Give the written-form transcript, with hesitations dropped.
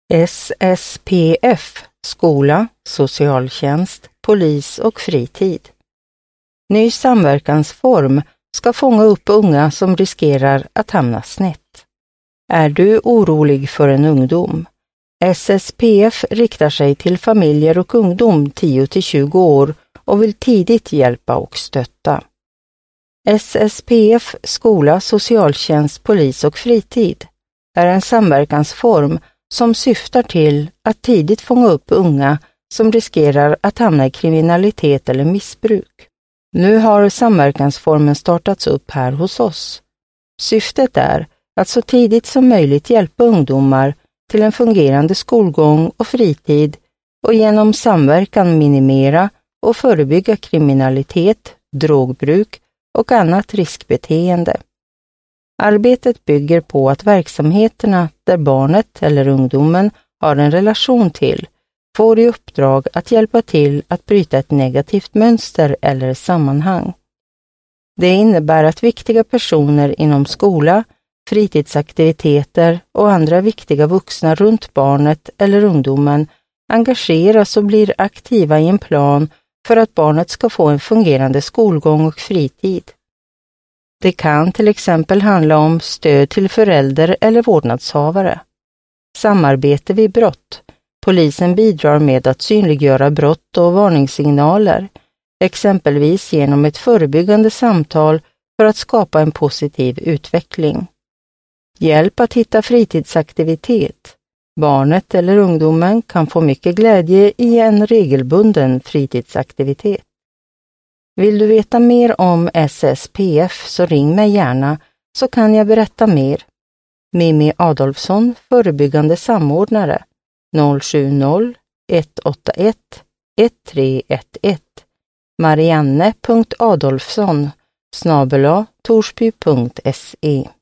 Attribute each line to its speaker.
Speaker 1: SSPF, skola, socialtjänst, polis och fritid. Ny samverkansform ska fånga upp unga som riskerar att hamna snett. Är du orolig för en ungdom? SSPF riktar sig till familjer och ungdom 10-20 år och vill tidigt hjälpa och stötta. SSPF, skola, socialtjänst, polis och fritid är en samverkansform som syftar till att tidigt fånga upp unga som riskerar att hamna i kriminalitet eller missbruk. Nu har samverkansformen startats upp här hos oss. Syftet är att så tidigt som möjligt hjälpa ungdomar till en fungerande skolgång och fritid och genom samverkan minimera och förebygga kriminalitet, drogbruk och annat riskbeteende. Arbetet bygger på att verksamheterna där barnet eller ungdomen har en relation till får i uppdrag att hjälpa till att bryta ett negativt mönster eller sammanhang. Det innebär att viktiga personer inom skola, fritidsaktiviteter och andra viktiga vuxna runt barnet eller ungdomen engageras och blir aktiva i en plan för att barnet ska få en fungerande skolgång och fritid. Det kan till exempel handla om stöd till förälder eller vårdnadshavare. Samarbete vid brott. Polisen bidrar med att synliggöra brott och varningssignaler, exempelvis genom ett förebyggande samtal för att skapa en positiv utveckling. Hjälp att hitta fritidsaktivitet. Barnet eller ungdomen kan få mycket glädje i en regelbunden fritidsaktivitet. Vill du veta mer om SSPF så ring mig gärna så kan jag berätta mer. Mimmi Adolfsson, förebyggande samordnare, 070 181 1311, marianne.adolfsson @torsby.se.